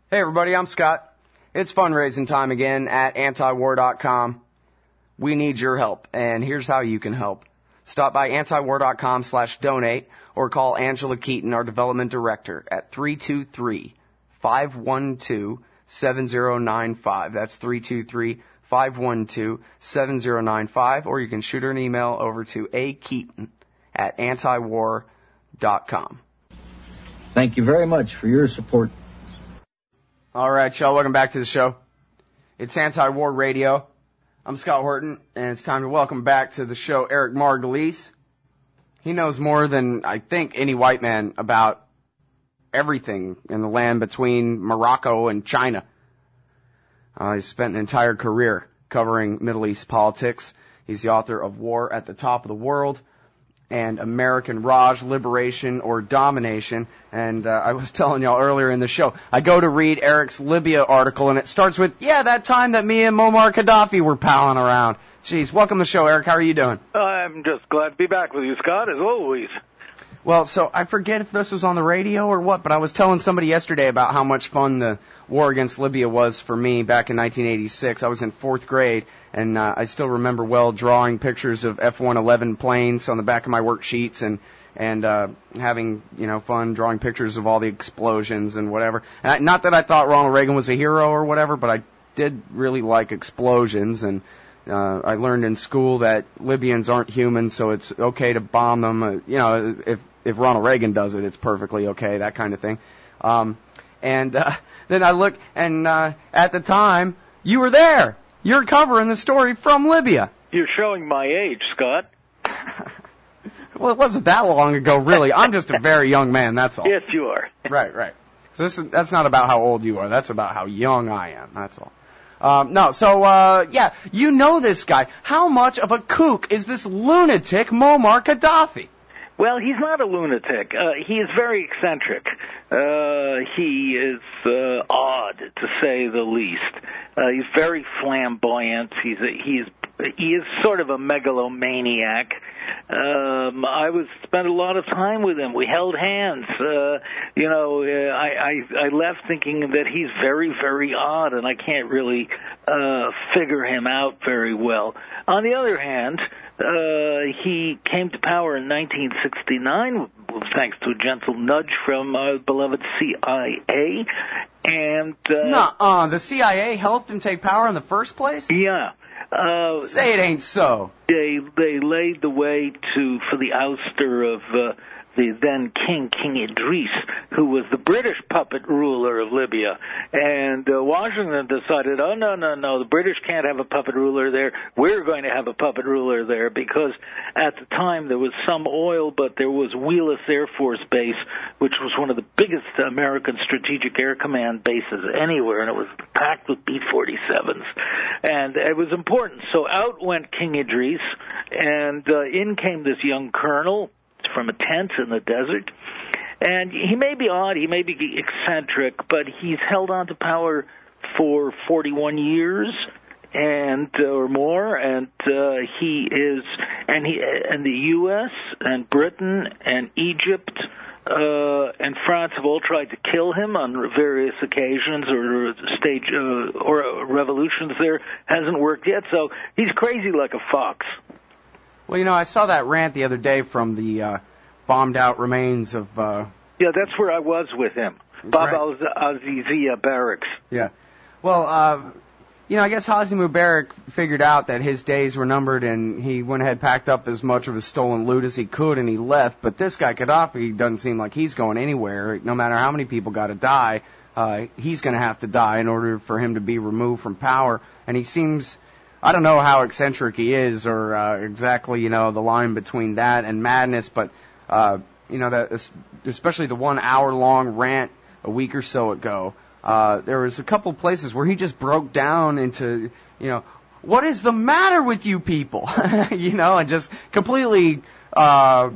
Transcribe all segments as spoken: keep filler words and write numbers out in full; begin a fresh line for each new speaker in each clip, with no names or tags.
Hey everybody, I'm Scott. It's fundraising time again at anti war dot com. We need your help, and here's how you can help. Stop by anti war dot com slash donate or call Angela Keaton, our development director, at three two three, five one two, seven zero nine five. That's three two three, five one two, seven zero nine five, or you can shoot her an email over to a keaton at anti war dot com.
Thank you very much for your support.
All right, y'all, welcome back to the show. It's Anti-War Radio. I'm Scott Horton, and it's time to welcome back to the show Eric Margulies. He knows more than, I think, any white man about everything in the land between Morocco and China. Uh, he's spent an entire career covering Middle East politics. He's the author of War at the Top of the World and American Raj, Liberation or Domination. And uh, I was telling y'all earlier in the show, I go to read Eric's Libya article, and it starts with, yeah, that time that me and Muammar Gaddafi were palling around. Jeez, welcome to the show, Eric. How are you doing?
I'm just glad to be back with you, Scott, as always.
Well, so I forget if this was on the radio or what, but I was telling somebody yesterday about how much fun the war against Libya was for me back in nineteen eighty-six. I was in fourth grade, and uh, I still remember well drawing pictures of F one eleven planes on the back of my worksheets and and uh, having, you know, fun drawing pictures of all the explosions and whatever. And I, not that I thought Ronald Reagan was a hero or whatever, but I did really like explosions, and Uh, I learned in school that Libyans aren't human, so it's okay to bomb them. Uh, you know, if if Ronald Reagan does it, it's perfectly okay, that kind of thing. Um, and uh, then I look, and uh, at the time, you were there. You're covering the story from Libya.
You're showing my age, Scott.
Well, it wasn't that long ago, really. I'm just a very young man, that's all.
Yes, you are.
Right, right. So this is, that's not about how old you are. That's about how young I am, that's all. Um, no, so, uh, yeah, you know this guy. How much of a kook is this lunatic Muammar Gaddafi?
Well, he's not a lunatic. Uh, he is very eccentric. Uh, he is uh, odd, to say the least. Uh, he's very flamboyant. He's a, he's he is sort of a megalomaniac. Um, I was spent a lot of time with him. We held hands. Uh, you know, uh, I, I I left thinking that he's very, very odd, and I can't really uh, figure him out very well. On the other hand, uh, he came to power in nineteen sixty-nine thanks to a gentle nudge from our beloved C I A. And uh,
Nuh-uh, the C I A helped him take power in the first place?
Yeah. Uh,
Say it ain't so.
They they laid the way to for the ouster of uh, the then king, King Idris, who was the British puppet ruler of Libya. And uh, Washington decided, oh, no, no, no, the British can't have a puppet ruler there. We're going to have a puppet ruler there, because at the time there was some oil, but there was Wheelus Air Force Base, which was one of the biggest American Strategic Air Command bases anywhere, and it was packed with B forty-sevens. And it was important. So out went King Idris, and uh, in came this young colonel from a tent in the desert. And he may be odd, he may be eccentric, but he's held on to power for forty-one years and uh, or more, and uh, he is, and he and the U S and Britain and Egypt uh, and France have all tried to kill him on various occasions or stage uh, or revolutions. There hasn't worked yet, so he's crazy like a fox.
Well, you know, I saw that rant the other day from the uh, bombed-out remains of... Uh,
yeah, that's where I was with him. Bab
right.
al-Azizia barracks.
Yeah. Well, uh, you know, I guess Hosni Mubarak figured out that his days were numbered, and he went ahead, packed up as much of his stolen loot as he could, and he left. But this guy, Gaddafi, doesn't seem like he's going anywhere. No matter how many people got to die, uh, he's going to have to die in order for him to be removed from power. And he seems... I don't know how eccentric he is, or uh, exactly, you know, the line between that and madness, but, uh, you know, that, especially the one hour-long rant a week or so ago, uh, there was a couple places where he just broke down into, you know, what is the matter with you people? You know, and just completely, uh,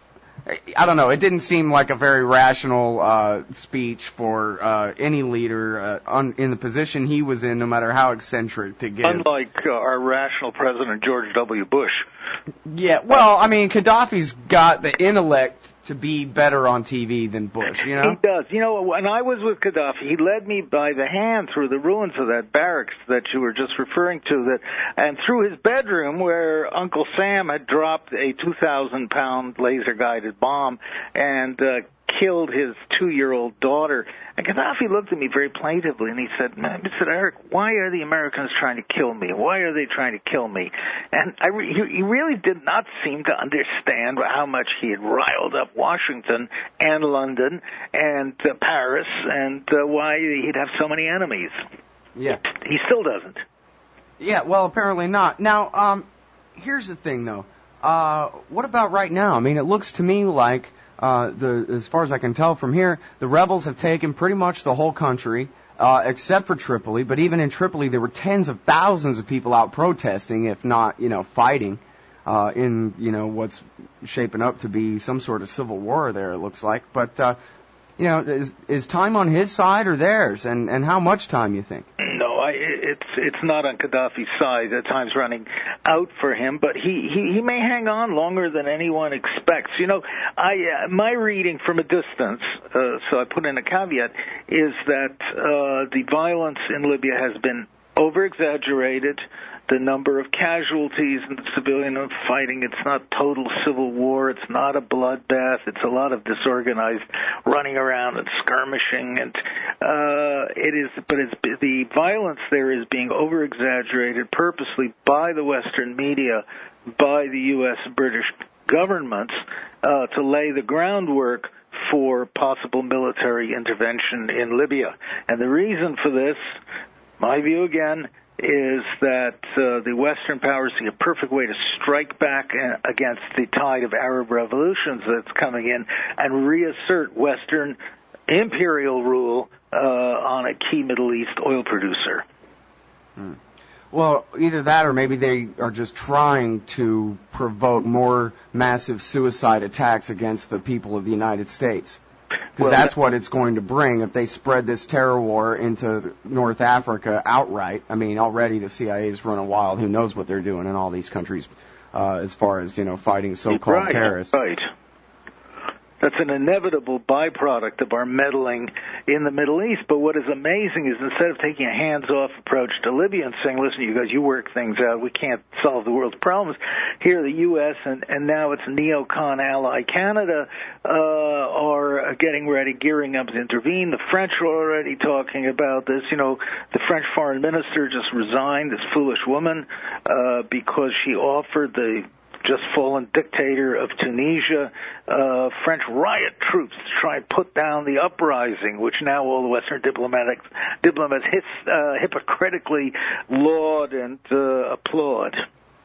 I don't know, it didn't seem like a very rational uh, speech for uh, any leader uh, on, in the position he was in, no matter how eccentric to give.
Unlike uh, our rational President George W. Bush.
Yeah, well, I mean, Gaddafi's got the intellect to be better on T V than Bush, you know?
He does. You know, when I was with Gaddafi, he led me by the hand through the ruins of that barracks that you were just referring to, that, and through his bedroom where Uncle Sam had dropped a two thousand pound laser-guided bomb and uh, killed his two-year-old daughter. And Gaddafi looked at me very plaintively, and he said, Mister Eric, why are the Americans trying to kill me? Why are they trying to kill me? And I re- he really did not seem to understand how much he had riled up Washington and London and uh, Paris, and uh, why he'd have so many enemies.
Yeah.
He still doesn't.
Yeah, well, apparently not. Now, um, here's the thing, though. Uh, what about right now? I mean, it looks to me like Uh, the, as far as I can tell from here, the rebels have taken pretty much the whole country, uh, except for Tripoli. But even in Tripoli, there were tens of thousands of people out protesting, if not, you know, fighting, uh, in, you know, what's shaping up to be some sort of civil war there, it looks like. But, uh, you know, is, is time on his side or theirs? And, and how much time, you think?
No, I, it's it's not on Gaddafi's side. The time's running out for him, but he, he, he may hang on longer than anyone expects. You know, I uh, my reading from a distance, uh, so I put in a caveat, is that uh, the violence in Libya has been over-exaggerated. The number of casualties in the civilian fighting, it's not total civil war, it's not a bloodbath, it's a lot of disorganized running around and skirmishing, and uh, it is, but it's, the violence there is being over-exaggerated purposely by the Western media, by the U S and British governments, uh, to lay the groundwork for possible military intervention in Libya. And the reason for this, my view again, is that uh, the Western powers see a perfect way to strike back against the tide of Arab revolutions that's coming in and reassert Western imperial rule uh, on a key Middle East oil producer.
Hmm. Well, either that or maybe they are just trying to provoke more massive suicide attacks against the people of the United States. Because well, that's what it's going to bring if they spread this terror war into North Africa outright. I mean, already the C I A is running wild. Who knows what they're doing in all these countries uh, as far as, you know, fighting so-called
right,
terrorists.
Right. That's an inevitable byproduct of our meddling in the Middle East. But what is amazing is instead of taking a hands-off approach to Libya and saying, listen, you guys, you work things out, we can't solve the world's problems, here the U S and, and now its neocon ally Canada uh, are getting ready, gearing up to intervene. The French are already talking about this. You know, the French foreign minister just resigned, this foolish woman, uh, because she offered the just fallen dictator of Tunisia, uh, French riot troops to try and put down the uprising, which now all the Western diplomatics, diplomats his, uh, hypocritically laud and uh, applaud.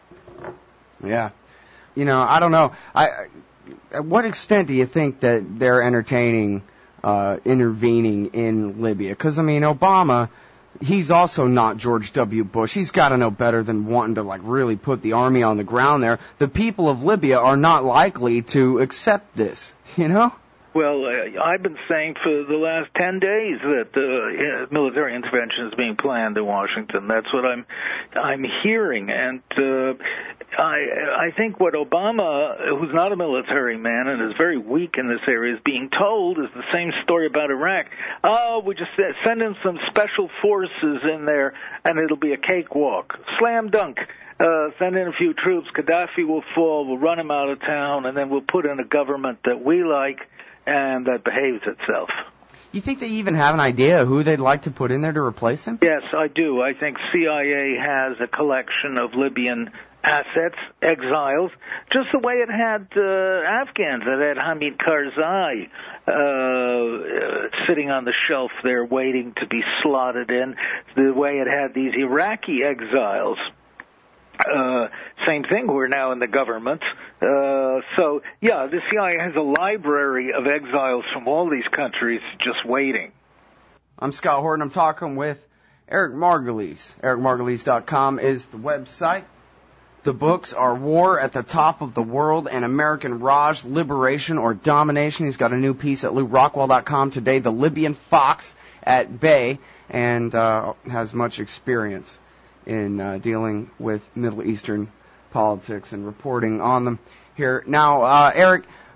Yeah. You know, I don't know. I, at what extent do you think that they're entertaining uh, intervening in Libya? Because, I mean, Obama, he's also not George W. Bush. He's got to know better than wanting to, like, really put the army on the ground there. The people of Libya are not likely to accept this, you know?
Well, uh, I've been saying for the last ten days that uh, military intervention is being planned in Washington. That's what I'm I'm hearing, and uh, I I think what Obama, who's not a military man and is very weak in this area, is being told is the same story about Iraq. Oh, we just send in some special forces in there, and it'll be a cakewalk, slam dunk. Uh, send in a few troops, Gaddafi will fall, we'll run him out of town, and then we'll put in a government that we like and that behaves itself.
You think they even have an idea of who they'd like to put in there to replace him?
Yes, I do. I think C I A has a collection of Libyan assets, exiles, just the way it had uh, Afghans. It had Hamid Karzai uh, uh, sitting on the shelf there waiting to be slotted in, the way it had these Iraqi exiles. Uh, same thing, we're now in the government. Uh, so, yeah, the C I A has a library of exiles from all these countries just waiting.
I'm Scott Horton. I'm talking with Eric Margulies. Eric Margulies dot com is the website. The books are War at the Top of the World and American Raj, Liberation or Domination. He's got a new piece at Lew Rockwell dot com today, The Libyan Fox at Bay, and uh, has much experience in uh, dealing with Middle Eastern politics and reporting on them here. Now, uh, Eric,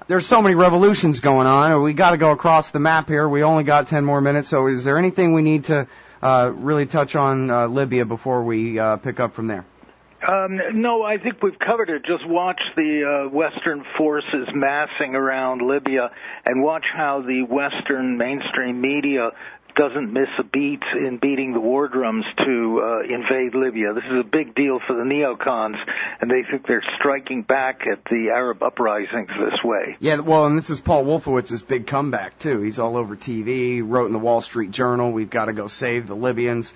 there's so many revolutions going on. We got to go across the map here. We only got ten more minutes, so is there anything we need to uh, really touch on uh, Libya before we uh, pick up from there?
Um, no, I think we've covered it. Just watch the uh, Western forces massing around Libya and watch how the Western mainstream media doesn't miss a beat in beating the war drums to uh, invade Libya. This is a big deal for the neocons, and they think they're striking back at the Arab uprisings this way.
Yeah, well, and this is Paul Wolfowitz's big comeback, too. He's all over T V, wrote in the Wall Street Journal, we've got to go save the Libyans.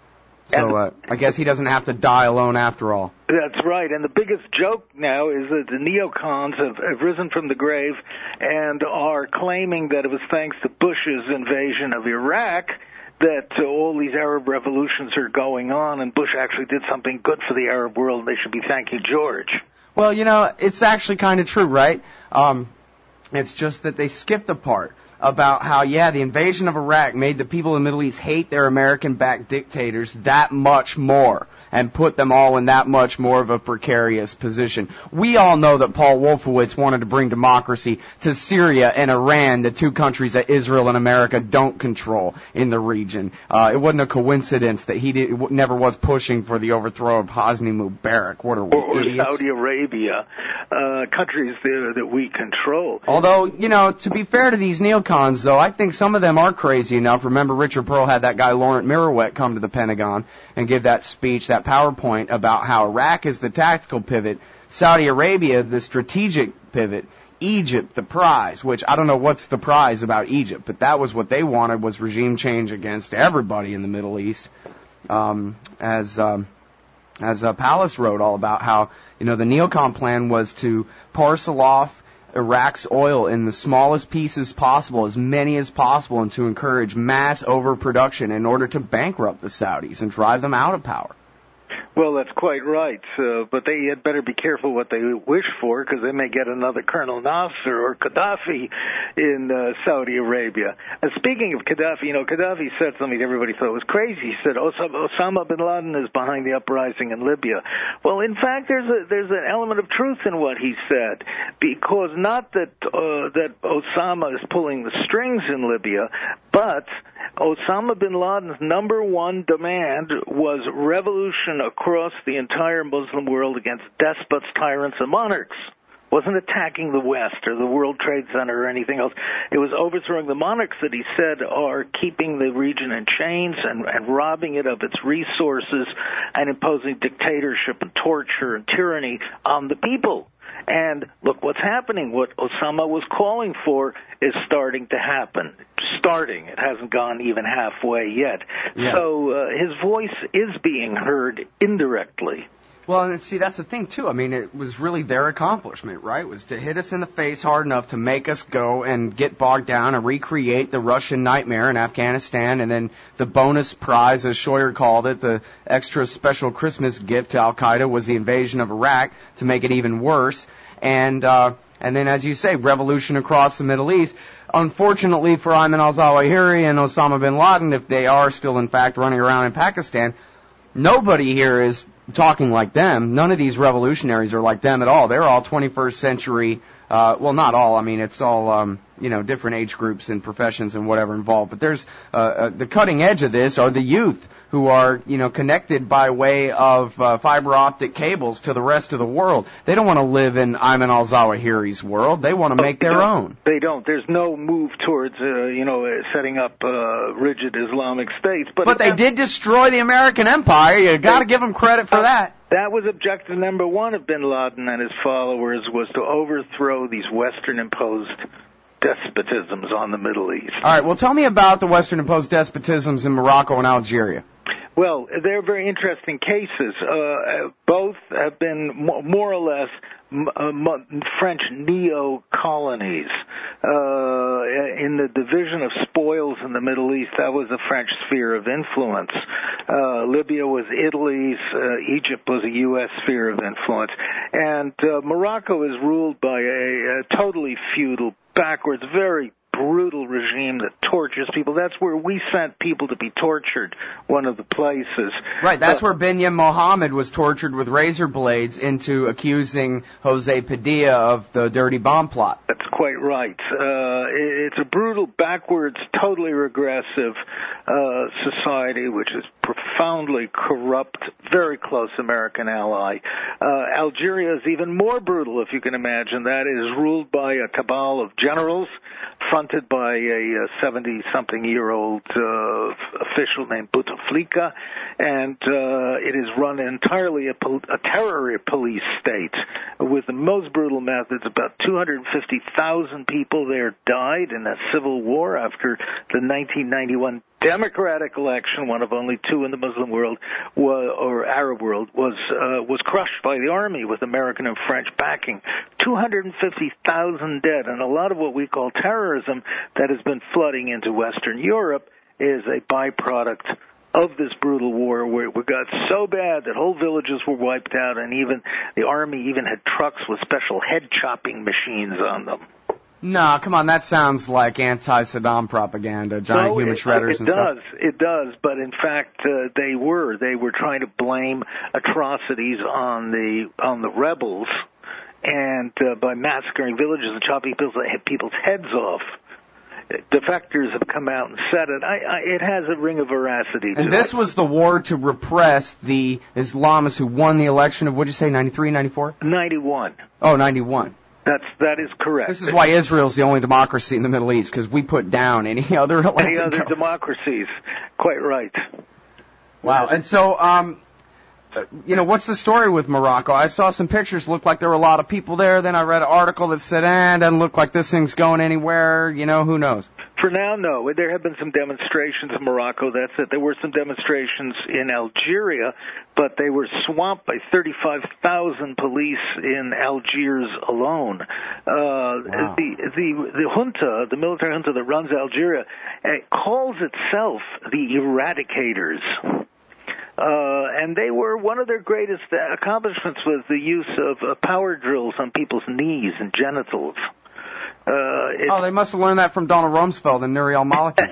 So uh, I guess he doesn't have to die alone after all.
That's right. And the biggest joke now is that the neocons have, have risen from the grave and are claiming that it was thanks to Bush's invasion of Iraq that uh, all these Arab revolutions are going on, and Bush actually did something good for the Arab world, and they should be thanking George.
Well, you know, it's actually kind of true, right? Um, it's just that they skipped the part about how, yeah, the invasion of Iraq made the people in the Middle East hate their American-backed dictators that much more and put them all in that much more of a precarious position. We all know that Paul Wolfowitz wanted to bring democracy to Syria and Iran, the two countries that Israel and America don't control in the region. Uh, it wasn't a coincidence that he did, never was pushing for the overthrow of Hosni Mubarak. What are we,
or, or
idiots?
Saudi Arabia, uh, countries there that we control.
Although, you know, to be fair to these neocons, though, I think some of them are crazy enough. Remember, Richard Pearl had that guy Laurent Mirouet come to the Pentagon and give that speech, that PowerPoint about how Iraq is the tactical pivot, Saudi Arabia the strategic pivot, Egypt the prize, which I don't know what's the prize about Egypt, but that was what they wanted, was regime change against everybody in the Middle East. Um, as um, as uh, Pallas wrote all about how, you know, the neocon plan was to parcel off Iraq's oil in the smallest pieces possible, as many as possible, and to encourage mass overproduction in order to bankrupt the Saudis and drive them out of power.
Well, that's quite right, uh, but they had better be careful what they wish for, because they may get another Colonel Nasser or Gaddafi in uh, Saudi Arabia. And speaking of Gaddafi, you know, Gaddafi said something that everybody thought was crazy. He said Osama, Osama bin Laden is behind the uprising in Libya. Well, in fact, there's a, there's an element of truth in what he said, because not that uh, that Osama is pulling the strings in Libya, but Osama bin Laden's number one demand was revolution across the entire Muslim world against despots, tyrants, and monarchs. Wasn't attacking the West or the World Trade Center or anything else. It was overthrowing the monarchs that he said are keeping the region in chains and, and robbing it of its resources and imposing dictatorship and torture and tyranny on the people. And look what's happening. What Osama was calling for is starting to happen. Starting. It hasn't gone even halfway yet. Yeah. So uh, his voice is being heard indirectly.
Well, and see, that's the thing, too. I mean, it was really their accomplishment, right? It was to hit us in the face hard enough to make us go and get bogged down and recreate the Russian nightmare in Afghanistan. And then the bonus prize, as Scheuer called it, the extra special Christmas gift to Al-Qaeda was the invasion of Iraq to make it even worse. And, uh, and then, as you say, revolution across the Middle East. Unfortunately for Ayman al-Zawahiri and Osama bin Laden, if they are still, in fact, running around in Pakistan, nobody here is talking like them. None of these revolutionaries are like them at all. They're all twenty-first century, uh, well, not all. I mean, it's all, um, you know, different age groups and professions and whatever involved. But there's, uh, uh, the cutting edge of this are the youth who are, you know, connected by way of uh, fiber optic cables to the rest of the world. They don't want to live in Ayman al-Zawahiri's world. They want to make their own.
They don't. There's no move towards, uh, you know, uh, setting up uh, rigid Islamic states. But,
but they did destroy the American empire. You got to give them credit for that.
That was objective number one of bin Laden and his followers, was to overthrow these Western-imposed despotisms on the Middle East.
All right, well, tell me about the Western-imposed despotisms in Morocco and Algeria.
Well, they're very interesting cases. Uh, both have been more or less French neo-colonies. Uh, in the division of spoils in the Middle East, that was a French sphere of influence. Uh, Libya was Italy's, uh, Egypt was a U S sphere of influence. And uh, Morocco is ruled by a, a totally feudal, backwards, very brutal regime that tortures people. That's where we sent people to be tortured, one of the places.
Right, that's
uh,
where Binyam Mohammed was tortured with razor blades into accusing Jose Padilla of the dirty bomb plot.
That's quite right. Uh, it's a brutal, backwards, totally regressive uh, society, which is profoundly corrupt, very close American ally. Uh, Algeria is even more brutal, if you can imagine that. It is ruled by a cabal of generals, fronted by a seventy-something-year-old uh, official named Bouteflika, and uh, it is run entirely a, pol- a terror police state with the most brutal methods. About two hundred fifty thousand people there died in a civil war after the nineteen ninety-one democratic election, one of only two in the Muslim world was, or Arab world, was uh, was crushed by the army with American and French backing. two hundred fifty thousand dead, and a lot of what we call terrorism that has been flooding into Western Europe is a byproduct of this brutal war, where it got so bad that whole villages were wiped out, and even the army even had trucks with special head chopping machines on them.
No, come on, that sounds like anti-Saddam propaganda, giant
no,
human
it,
shredders
it
and
does,
stuff.
It does, but in fact, uh, they were. They were trying to blame atrocities on the on the rebels, and uh, by massacring villages and chopping people's, people's heads off. Defectors have come out and said it. I, I, it has a ring of veracity to
And this
it.
was the war to repress the Islamists who won the election of, what did you say, ninety-three, ninety-four?
ninety-one.
Oh, ninety-one.
That's, that is correct.
This is why Israel's the only democracy in the Middle East, because we put down any other elected
Any other
government.
democracies. Quite right.
Wow. And so, um, you know, what's the story with Morocco? I saw some pictures, looked like there were a lot of people there. Then I read an article that said, eh, doesn't look like this thing's going anywhere. You know, who knows?
For now, no. There have been some demonstrations in Morocco. That's it. There were some demonstrations in Algeria, but they were swamped by thirty-five thousand police in Algiers alone. Uh,
wow.
The the the junta, the military junta that runs Algeria, uh, calls itself the Eradicators. Uh, and they were, one of their greatest accomplishments was the use of uh, power drills on people's knees and genitals. Uh,
oh, they must have learned that from Donald Rumsfeld and Nouri al-Maliki.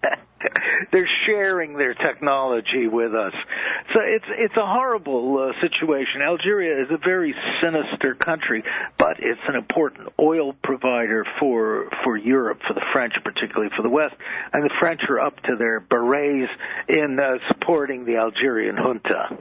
They're sharing their technology with us. So it's it's a horrible uh, situation. Algeria is a very sinister country, but it's an important oil provider for for Europe, for the French, particularly for the West. And the French are up to their berets in uh, supporting the Algerian junta.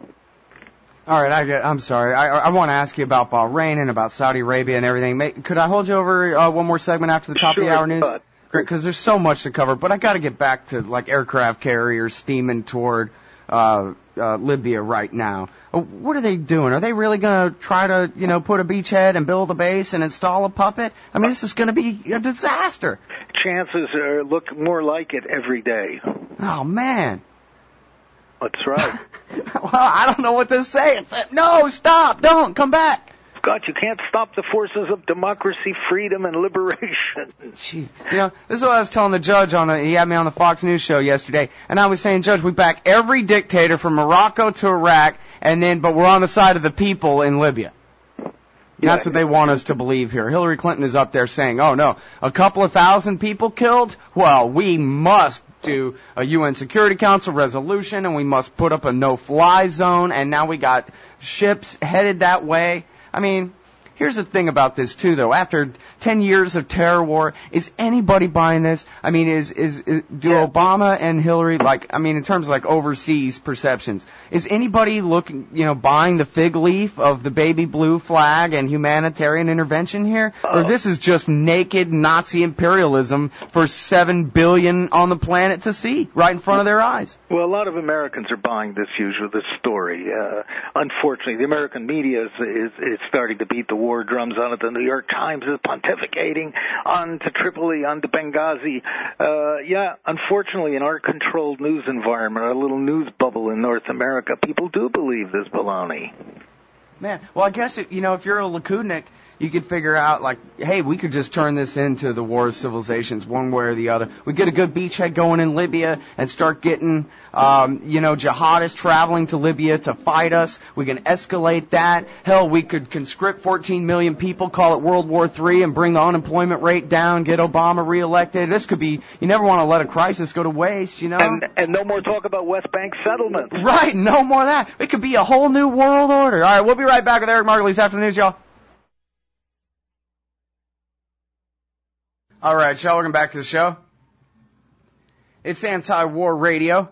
All right, I get, I'm sorry. I, I want to ask you about Bahrain and about Saudi Arabia and everything. May, could I hold you over uh, one more segment after the top
sure,
of the hour news?
But.
Great, because there's so much to cover. But I got to get back to like aircraft carriers steaming toward uh, uh, Libya right now. Uh, what are they doing? Are they really going to try to, you know, put a beachhead and build a base and install a puppet? I mean, this is going to be a disaster.
Chances are look more like it every day.
Oh man.
That's right.
Well, I don't know what to say. It's, no, stop, don't, come back.
God, you can't stop the forces of democracy, freedom, and liberation.
Jeez. You know, this is what I was telling the judge on a, he had me on the Fox News show yesterday, and I was saying, Judge, we back every dictator from Morocco to Iraq, and then, but we're on the side of the people in Libya. Yeah. That's what they want us to believe here. Hillary Clinton is up there saying, oh no, a couple of thousand people killed? Well, we must do a U N Security Council resolution, and we must put up a no-fly zone, and now we got ships headed that way. I mean, here's the thing about this, too, though. After ten years of terror war, is anybody buying this? I mean, is, is, is do
yeah.
Obama and Hillary, like, I mean, in terms of, like, overseas perceptions, is anybody looking, you know, buying the fig leaf of the baby blue flag and humanitarian intervention here?
Oh.
Or this is just naked Nazi imperialism for seven billion on the planet to see right in front of their eyes?
Well, a lot of Americans are buying this usual this story. Uh, unfortunately, the American media is, is is starting to beat the war drums on it. The New York Times is pontificating on to Tripoli, on to Benghazi. Uh, yeah, unfortunately, in our controlled news environment, our little news bubble in North America, people do believe this baloney.
Man, well, I guess, it, you know, if you're a Likudnik, you could figure out, like, hey, we could just turn this into the war of civilizations one way or the other. We get a good beachhead going in Libya and start getting, um, you know, jihadists traveling to Libya to fight us. We can escalate that. Hell, we could conscript fourteen million people, call it World War Three, and bring the unemployment rate down, get Obama reelected. This could be, you never want to let a crisis go to waste, you know?
And, and no more talk about West Bank settlements.
Right, no more of that. It could be a whole new world order. All right, we'll be right back with Eric Margulies after the news, y'all. All right, y'all, welcome back to the show. It's Anti-War Radio.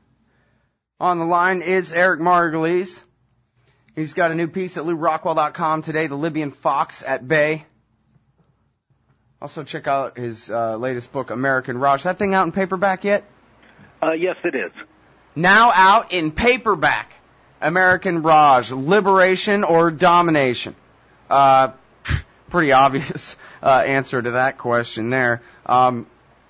On the line is Eric Margulies. He's got a new piece at Lew Rockwell dot com today, The Libyan Fox at Bay. Also check out his uh, latest book, American Raj. Is that thing out in paperback yet?
Uh, yes, it is.
Now out in paperback. American Raj, liberation or domination? Uh, pretty obvious uh, answer to that question there. Um,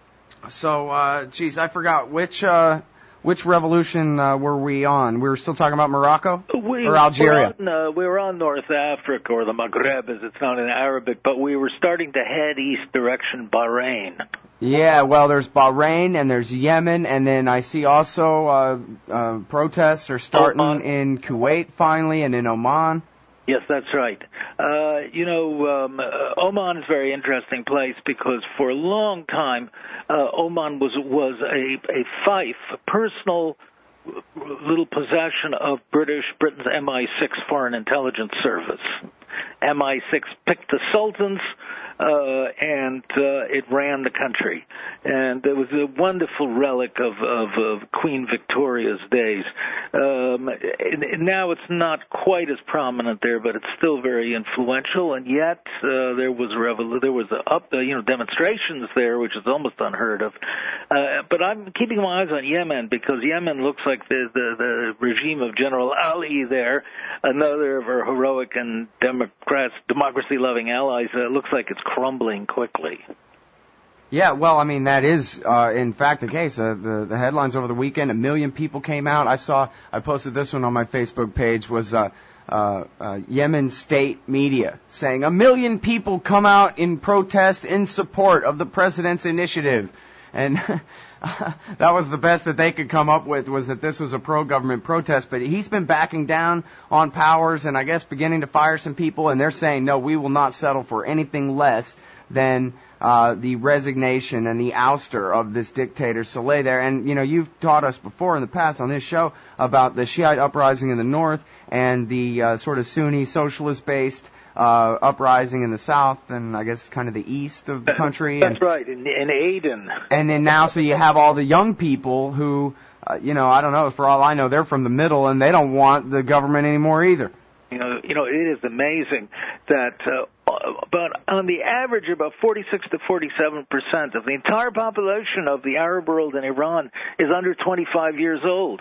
so, uh, geez, I forgot which uh, which revolution uh, were we on? We were still talking about Morocco
we,
or Algeria?
We're on, uh, we were on North Africa, or the Maghreb, as it's known in Arabic, but we were starting to head east direction Bahrain.
Yeah, well, there's Bahrain and there's Yemen, and then I see also uh, uh, protests are starting
Oman.
in Kuwait finally, and in Oman.
Yes, that's right. Uh, you know, um, uh, Oman is a very interesting place because for a long time, uh, Oman was was a, a fief, a personal little possession of British Britain's M I six Foreign Intelligence Service. M I six picked the sultans, uh, and uh, it ran the country. And it was a wonderful relic of, of, of Queen Victoria's days. Um, and, and now it's not quite as prominent there, but it's still very influential. And yet uh, there was revol- there was a up uh, you know demonstrations there, which is almost unheard of. Uh, but I'm keeping my eyes on Yemen because Yemen looks like the the, the regime of General Ali there, another of our heroic and Democrats, democracy-loving allies. Uh, looks like it's crumbling quickly.
Yeah, well, I mean, that is, uh, in fact, the case. Uh, the, the headlines over the weekend, a million people came out. I saw, I posted this one on my Facebook page, was uh, uh, uh, Yemen state media saying a million people come out in protest in support of the president's initiative. And that was the best that they could come up with, was that this was a pro-government protest. But he's been backing down on powers and I guess beginning to fire some people, and they're saying, no, we will not settle for anything less than uh, the resignation and the ouster of this dictator Saleh there. And, you know, you've taught us before in the past on this show about the Shiite uprising in the north and the uh, sort of Sunni socialist-based uh, uprising in the south and I guess kind of the east of the country.
That's
and,
right, in, in Aden.
And then now, so you have all the young people who, uh, you know, I don't know, for all I know, they're from the middle and they don't want the government anymore either.
You know, you know, it is amazing that uh, about on the average, about forty-six to forty-seven percent of the entire population of the Arab world in Iran is under twenty-five years old.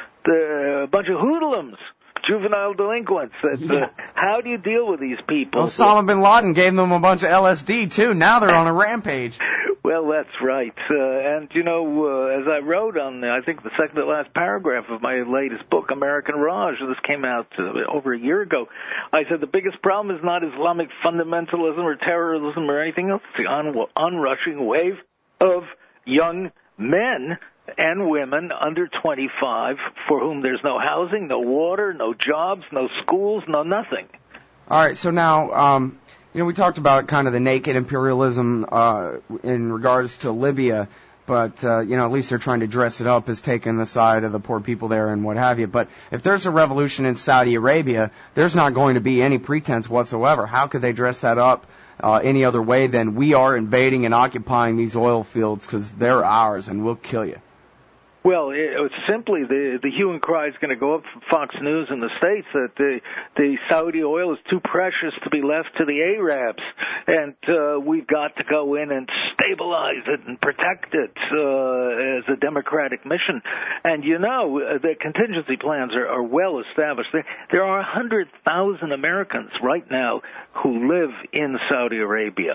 The, a bunch of hoodlums, juvenile delinquents. That,
Yeah.
uh, how do you deal with these people?
Osama bin Laden gave them a bunch of L S D too. Now they're on a rampage.
Well, that's right. Uh, and, you know, uh, as I wrote on, I think, the second to last paragraph of my latest book, American Raj, this came out uh, over a year ago, I said the biggest problem is not Islamic fundamentalism or terrorism or anything else. It's the on- onrushing wave of young men and women under twenty-five for whom there's no housing, no water, no jobs, no schools, no nothing.
All right, so now, um, you know, we talked about kind of the naked imperialism uh, in regards to Libya, but, uh, you know, at least they're trying to dress it up as taking the side of the poor people there and what have you. But if there's a revolution in Saudi Arabia, there's not going to be any pretense whatsoever. How could they dress that up uh, any other way than we are invading and occupying these oil fields because they're ours and we'll kill you?
Well, it, it's simply the the hue and cry is going to go up from Fox News in the States that the the Saudi oil is too precious to be left to the Arabs, and uh, we've got to go in and stabilize it and protect it uh, as a democratic mission. And you know, the contingency plans are, are well established. There, there are one hundred thousand Americans right now who live in Saudi Arabia. It's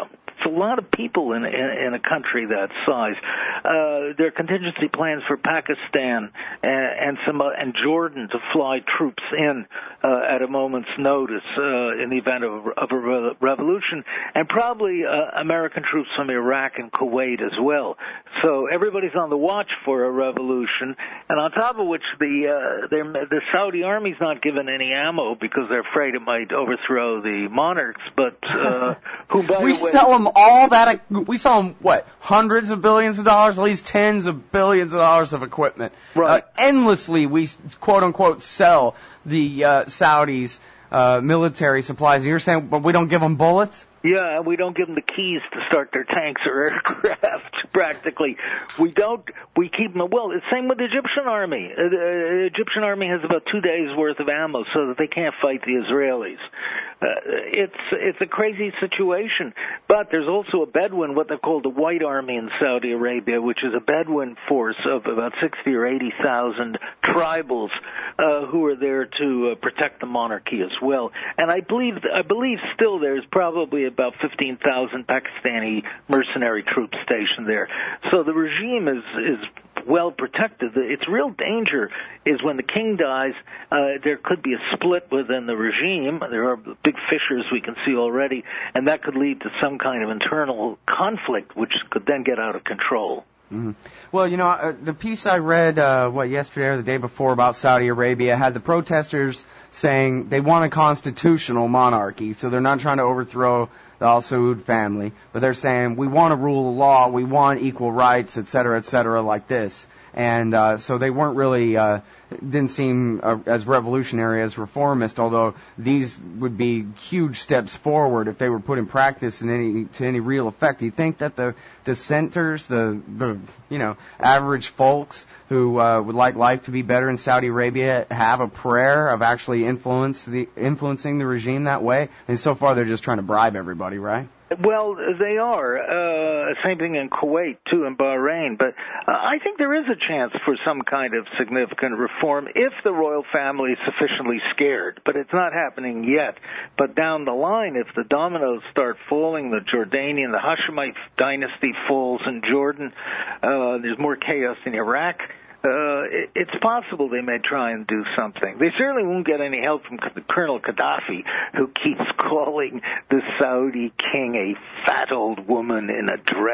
a lot of people in in, in a country that size. Uh, there are contingency plans for Pakistan and, and some uh, and Jordan to fly troops in uh, at a moment's notice uh, in the event of, of a re- revolution, and probably uh, American troops from Iraq and Kuwait as well. So everybody's on the watch for a revolution, and on top of which the uh, the Saudi army's not given any ammo because they're afraid it might overthrow the monarchs. But uh, who, by
we
the way,
sell them all that. We sell them what, hundreds of billions of dollars, at least tens of billions of dollars of equipment.
Right.
Uh, endlessly, we quote unquote sell the uh, Saudis uh, military supplies. And you're saying, but we don't give them bullets?
Yeah, we don't give them the keys to start their tanks or aircraft, practically. We don't, we keep them, well, it's the same with the Egyptian army. Uh, the Egyptian army has about two days' worth of ammo so that they can't fight the Israelis. Uh, it's, it's a crazy situation. But there's also a Bedouin, what they call the White Army in Saudi Arabia, which is a Bedouin force of about sixty or eighty thousand tribals, uh, who are there to uh, protect the monarchy as well. And I believe, I believe still there's probably about fifteen thousand Pakistani mercenary troops stationed there. So the regime is is well protected. Its real danger is when the king dies, uh, there could be a split within the regime. There are big fissures we can see already, and that could lead to some kind of internal conflict, which could then get out of control.
Mm-hmm. Well, you know, uh, the piece I read, uh, what, yesterday or the day before about Saudi Arabia had the protesters saying they want a constitutional monarchy, so they're not trying to overthrow the Al Saud family, but they're saying we want to rule of law, we want equal rights, et cetera, et cetera, like this. And uh, so they weren't really, uh, didn't seem uh, as revolutionary as reformist, although these would be huge steps forward if they were put in practice in any to any real effect. Do you think that the dissenters, the the you know average folks who uh, would like life to be better in Saudi Arabia have a prayer of actually influence the influencing the regime that way? And so far they're just trying to bribe everybody, right?
Well, they are. Uh, same thing in Kuwait, too, and Bahrain. But uh, I think there is a chance for some kind of significant reform if the royal family is sufficiently scared. But it's not happening yet. But down the line, if the dominoes start falling, the Jordanian, the Hashemite dynasty falls in Jordan, uh, there's more chaos in Iraq. Uh, it, it's possible they may try and do something. They certainly won't get any help from Colonel Gaddafi, who keeps calling the Saudi king a fat old woman in a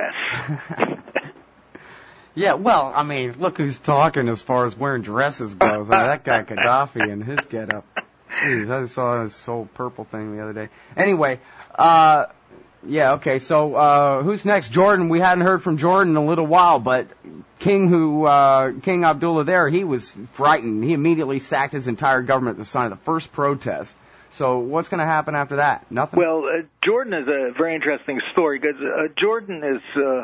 dress.
Yeah, well, I mean, look who's talking as far as wearing dresses goes. I mean, that guy Gaddafi and his getup. Jeez, I saw his whole purple thing the other day. Anyway, uh... yeah, okay, so uh who's next? Jordan. We hadn't heard from Jordan in a little while, but King who uh King Abdullah there, he was frightened. He immediately sacked his entire government at the sign of the first protest. So what's going to happen after that? Nothing?
Well, uh, Jordan is a very interesting story because uh, Jordan is uh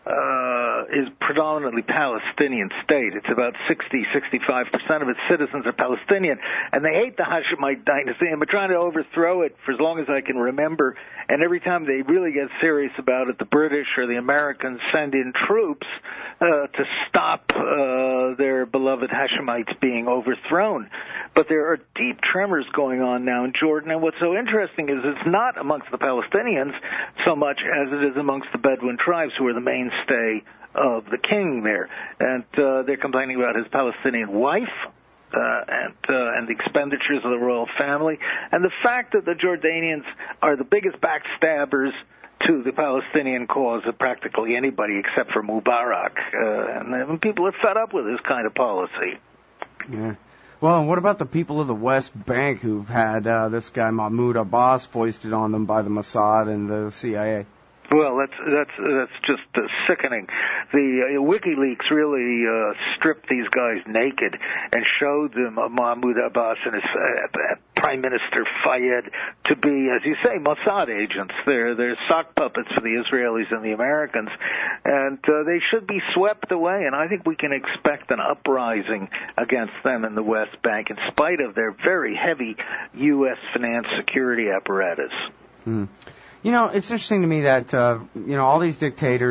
Uh, is predominantly Palestinian state. It's about sixty, sixty-five percent of its citizens are Palestinian, and they hate the Hashemite dynasty and been trying to overthrow it for as long as I can remember. And every time they really get serious about it, the British or the Americans send in troops uh, to stop uh, their beloved Hashemites being overthrown. But there are deep tremors going on now in Jordan, and what's so interesting is it's not amongst the Palestinians so much as it is amongst the Bedouin tribes, who are the mainstay of the king there. And uh, they're complaining about his Palestinian wife, Uh, and uh, and the expenditures of the royal family, and the fact that the Jordanians are the biggest backstabbers to the Palestinian cause of practically anybody except for Mubarak. Uh, and then people are fed up with this kind of policy.
Yeah. Well, and what about the people of the West Bank who've had uh, this guy Mahmoud Abbas foisted on them by the Mossad and the C I A?
Well, that's that's that's just uh, sickening. The uh, WikiLeaks really uh, stripped these guys naked and showed them uh, Mahmoud Abbas and his uh, Prime Minister Fayed to be, as you say, Mossad agents. They're they're sock puppets for the Israelis and the Americans, and uh, they should be swept away. And I think we can expect an uprising against them in the West Bank, in spite of their very heavy U S finance security apparatus.
Hmm. You know, it's interesting to me that, uh, you know, all these dictators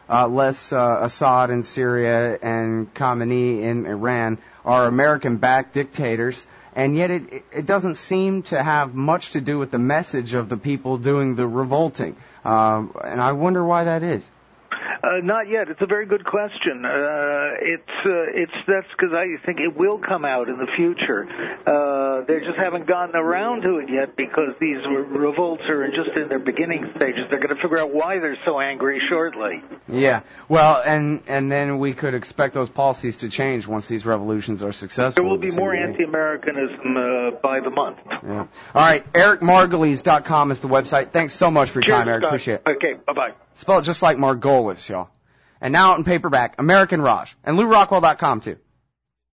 uh, less uh, Assad in Syria and Khamenei in Iran are American-backed dictators, and yet it, it doesn't seem to have much to do with the message of the people doing the revolting. Uh, and I wonder why that is.
Uh, not yet. It's a very good question. Uh, it's uh, it's that's because I think it will come out in the future. Uh, they just haven't gotten around to it yet because these re- revolts are just in their beginning stages. They're going to figure out why they're so angry shortly.
Yeah. Well, and and then we could expect those policies to change once these revolutions are successful.
There will be more anti-Americanism uh, by the month.
Yeah. All right. Eric Margolis dot com is the website. Thanks so much for your
Cheers,
time, Eric.
Scott.
Appreciate it.
Okay. Bye-bye.
Spell it just like Margolis, y'all. And now out in paperback, American Raj. And Lou Rockwell dot com, too.